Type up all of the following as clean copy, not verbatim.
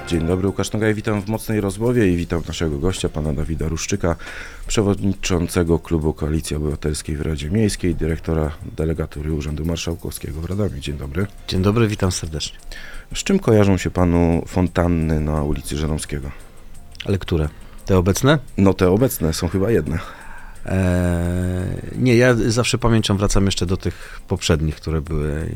Dzień dobry, Łukasz Nogaj, witam w Mocnej Rozmowie i witam naszego gościa, pana Dawida Ruszczyka, przewodniczącego Klubu Koalicji Obywatelskiej w Radzie Miejskiej, dyrektora delegatury Urzędu Marszałkowskiego w Radomiu. Dzień dobry. Dzień dobry, witam serdecznie. Z czym kojarzą się panu fontanny na ulicy Żeromskiego? Ale które? Te obecne? No te obecne są chyba jedne. Nie, ja zawsze pamięcią wracam jeszcze do tych poprzednich, które były.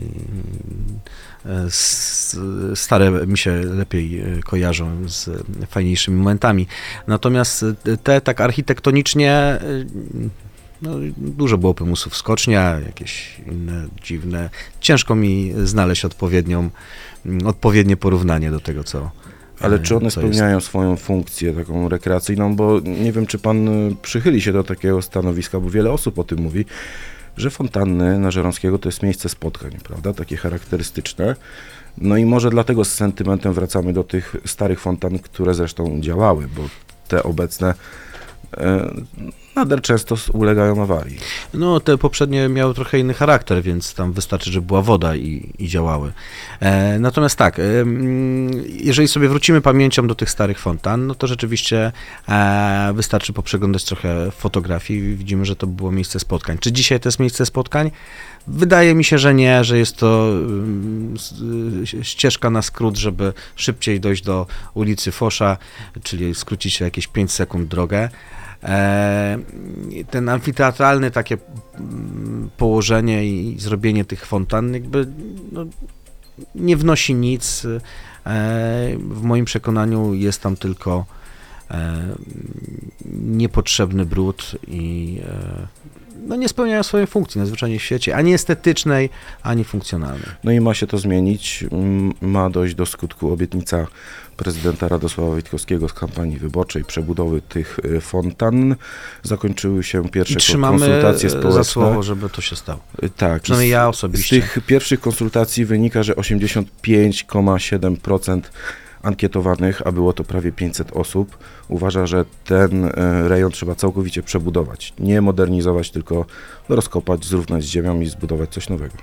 Stare mi się lepiej kojarzą z fajniejszymi momentami. Natomiast te tak architektonicznie, no, dużo było pomysłów, skocznia, jakieś inne dziwne. Ciężko mi znaleźć odpowiednie porównanie do tego, co. Ale czy one spełniają swoją funkcję taką rekreacyjną, bo nie wiem, czy pan przychyli się do takiego stanowiska, bo wiele osób o tym mówi, że fontanny na Żeromskiego to jest miejsce spotkań, prawda, takie charakterystyczne. No i może dlatego z sentymentem wracamy do tych starych fontan, które zresztą działały, bo te obecne nader często ulegają awarii. No, te poprzednie miały trochę inny charakter, więc tam wystarczy, że była woda i działały. Natomiast tak, jeżeli sobie wrócimy pamięcią do tych starych fontan, no to rzeczywiście wystarczy poprzeglądać trochę fotografii i widzimy, że to było miejsce spotkań. Czy dzisiaj to jest miejsce spotkań? Wydaje mi się, że nie, że jest to ścieżka na skrót, żeby szybciej dojść do ulicy Fosza, czyli skrócić o jakieś 5 sekund drogę. Ten amfiteatralne takie położenie i zrobienie tych fontan jakby no, nie wnosi nic. W moim przekonaniu jest tam tylko niepotrzebny brud i no, nie spełniają swojej funkcji najzwyczajniej w świecie, ani estetycznej, ani funkcjonalnej. No i ma się to zmienić, ma dojść do skutku obietnica prezydenta Radosława Witkowskiego z kampanii wyborczej przebudowy tych fontan. Zakończyły się pierwsze konsultacje społeczne. Za słowo, żeby to się stało. Tak. Przynajmniej ja osobiście. Z tych pierwszych konsultacji wynika, że 85,7% ankietowanych, a było to prawie 500 osób, uważa, że ten rejon trzeba całkowicie przebudować. Nie modernizować, tylko rozkopać, zrównać z ziemią i zbudować coś nowego.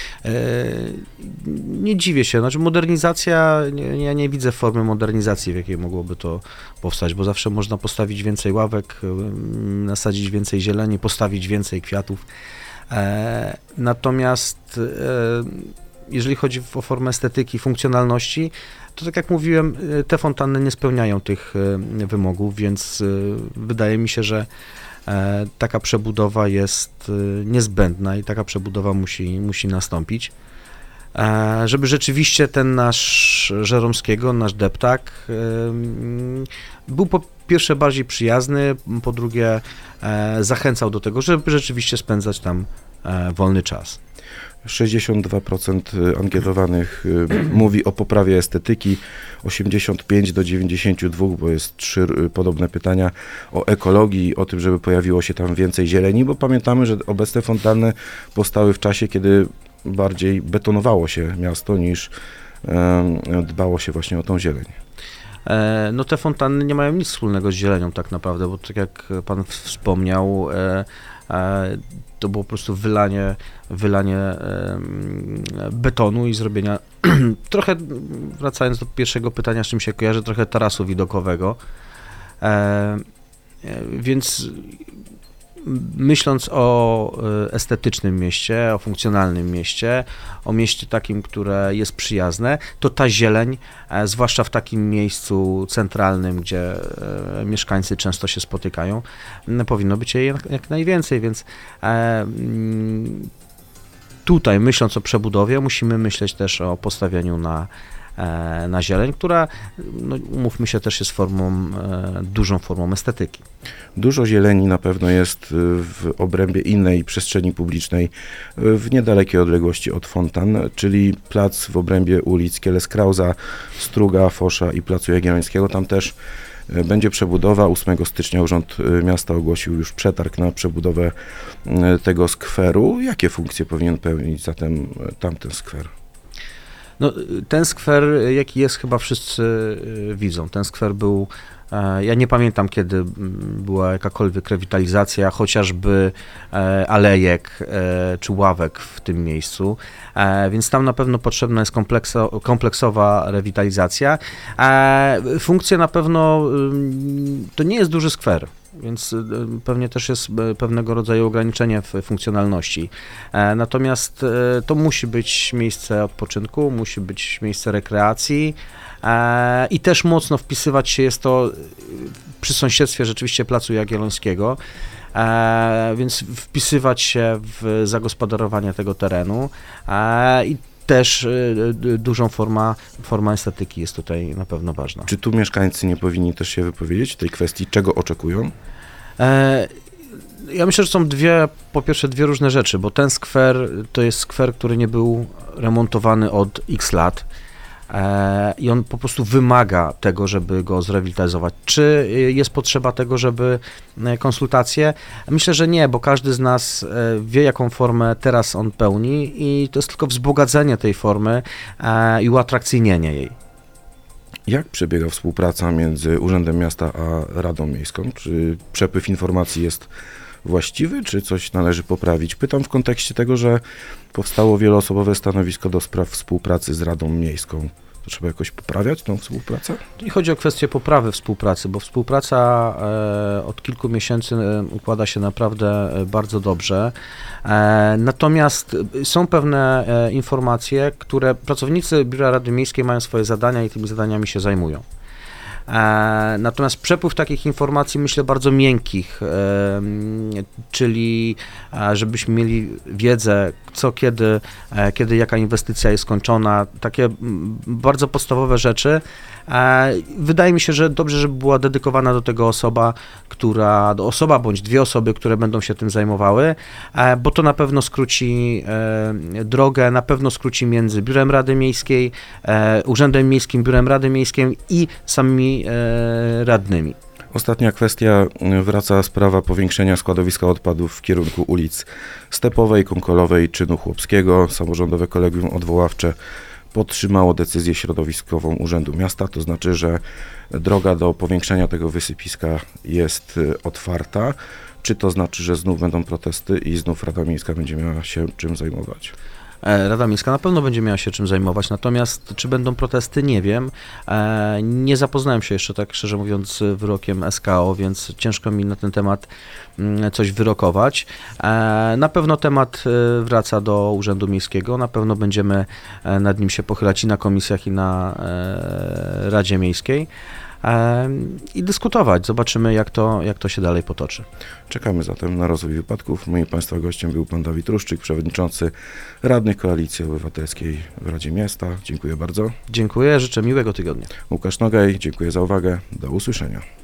Nie dziwię się, znaczy modernizacja, ja nie widzę formy modernizacji, w jakiej mogłoby to powstać, bo zawsze można postawić więcej ławek, nasadzić więcej zieleni, postawić więcej kwiatów. Natomiast jeżeli chodzi o formę estetyki, funkcjonalności, to tak jak mówiłem, te fontanny nie spełniają tych wymogów, więc wydaje mi się, że taka przebudowa jest niezbędna i taka przebudowa musi nastąpić, żeby rzeczywiście ten nasz Żeromskiego, nasz deptak był po pierwsze bardziej przyjazny, po drugie zachęcał do tego, żeby rzeczywiście spędzać tam wolny czas. 62% ankietowanych mówi o poprawie estetyki, 85 do 92, bo jest 3 podobne pytania o ekologii, o tym, żeby pojawiło się tam więcej zieleni, bo pamiętamy, że obecne fontanny powstały w czasie, kiedy bardziej betonowało się miasto niż dbało się właśnie o tą zieleń. No te fontanny nie mają nic wspólnego z zielenią tak naprawdę, bo tak jak pan wspomniał, to było po prostu wylanie betonu i zrobienia, trochę wracając do pierwszego pytania, z czym się kojarzy, trochę tarasu widokowego, więc myśląc o estetycznym mieście, o funkcjonalnym mieście, o mieście takim, które jest przyjazne, to ta zieleń, zwłaszcza w takim miejscu centralnym, gdzie mieszkańcy często się spotykają, powinno być jej jak najwięcej, więc tutaj, myśląc o przebudowie, musimy myśleć też o postawieniu na zieleń, która, no, umówmy się, też jest dużą formą estetyki. Dużo zieleni na pewno jest w obrębie innej przestrzeni publicznej w niedalekiej odległości od fontan, czyli plac w obrębie ulic Kielec-Krausa, Struga, Fosza i Placu Jagiellońskiego. Tam też będzie przebudowa. 8 stycznia Urząd Miasta ogłosił już przetarg na przebudowę tego skweru. Jakie funkcje powinien pełnić zatem tamten skwer? No, ten skwer, jaki jest, chyba wszyscy widzą. Ten skwer był Ja nie pamiętam, kiedy była jakakolwiek rewitalizacja, chociażby alejek czy ławek w tym miejscu, więc tam na pewno potrzebna jest kompleksowa rewitalizacja. Funkcje na pewno, to nie jest duży skwer, więc pewnie też jest pewnego rodzaju ograniczenie w funkcjonalności. Natomiast to musi być miejsce odpoczynku, musi być miejsce rekreacji i też mocno wpisywać się, jest to przy sąsiedztwie rzeczywiście Placu Jagiellońskiego, więc wpisywać się w zagospodarowanie tego terenu i też dużą forma estetyki jest tutaj na pewno ważna. Czy tu mieszkańcy nie powinni też się wypowiedzieć w tej kwestii, czego oczekują? Ja myślę, że są po pierwsze dwie różne rzeczy, bo ten skwer to jest skwer, który nie był remontowany od x lat i on po prostu wymaga tego, żeby go zrewitalizować. Czy jest potrzeba tego, żeby konsultacje? Myślę, że nie, bo każdy z nas wie, jaką formę teraz on pełni i to jest tylko wzbogacenie tej formy i uatrakcyjnienie jej. Jak przebiega współpraca między Urzędem Miasta a Radą Miejską? Czy przepływ informacji jest właściwy, czy coś należy poprawić? Pytam w kontekście tego, że powstało wieloosobowe stanowisko do spraw współpracy z Radą Miejską. To trzeba jakoś poprawiać tą współpracę? Nie chodzi o kwestię poprawy współpracy, bo współpraca od kilku miesięcy układa się naprawdę bardzo dobrze. Natomiast są pewne informacje, które pracownicy Biura Rady Miejskiej mają swoje zadania i tymi zadaniami się zajmują. Natomiast przepływ takich informacji, myślę, bardzo miękkich, czyli żebyśmy mieli wiedzę, co, kiedy jaka inwestycja jest skończona, takie bardzo podstawowe rzeczy. Wydaje mi się, że dobrze, żeby była dedykowana do tego osoba bądź dwie osoby, które będą się tym zajmowały, bo to na pewno skróci drogę, na pewno skróci między Biurem Rady Miejskiej, Urzędem Miejskim, Biurem Rady Miejskiej i samymi radnymi. Ostatnia kwestia, wraca sprawa powiększenia składowiska odpadów w kierunku ulic Stepowej, Konkolowej, Czynu Chłopskiego. Samorządowe Kolegium Odwoławcze podtrzymało decyzję środowiskową Urzędu Miasta, to znaczy, że droga do powiększenia tego wysypiska jest otwarta. Czy to znaczy, że znów będą protesty i znów Rada Miejska będzie miała się czym zajmować? Rada Miejska na pewno będzie miała się czym zajmować, natomiast czy będą protesty, nie wiem. Nie zapoznałem się jeszcze, tak szczerze mówiąc, z wyrokiem SKO, więc ciężko mi na ten temat coś wyrokować. Na pewno temat wraca do Urzędu Miejskiego, na pewno będziemy nad nim się pochylać i na komisjach, i na Radzie Miejskiej i dyskutować. Zobaczymy, jak to się dalej potoczy. Czekamy zatem na rozwój wypadków. Moim Państwa gościem był pan Dawid Ruszczyk, przewodniczący radny Koalicji Obywatelskiej w Radzie Miasta. Dziękuję bardzo. Dziękuję, życzę miłego tygodnia. Łukasz Nogaj, dziękuję za uwagę. Do usłyszenia.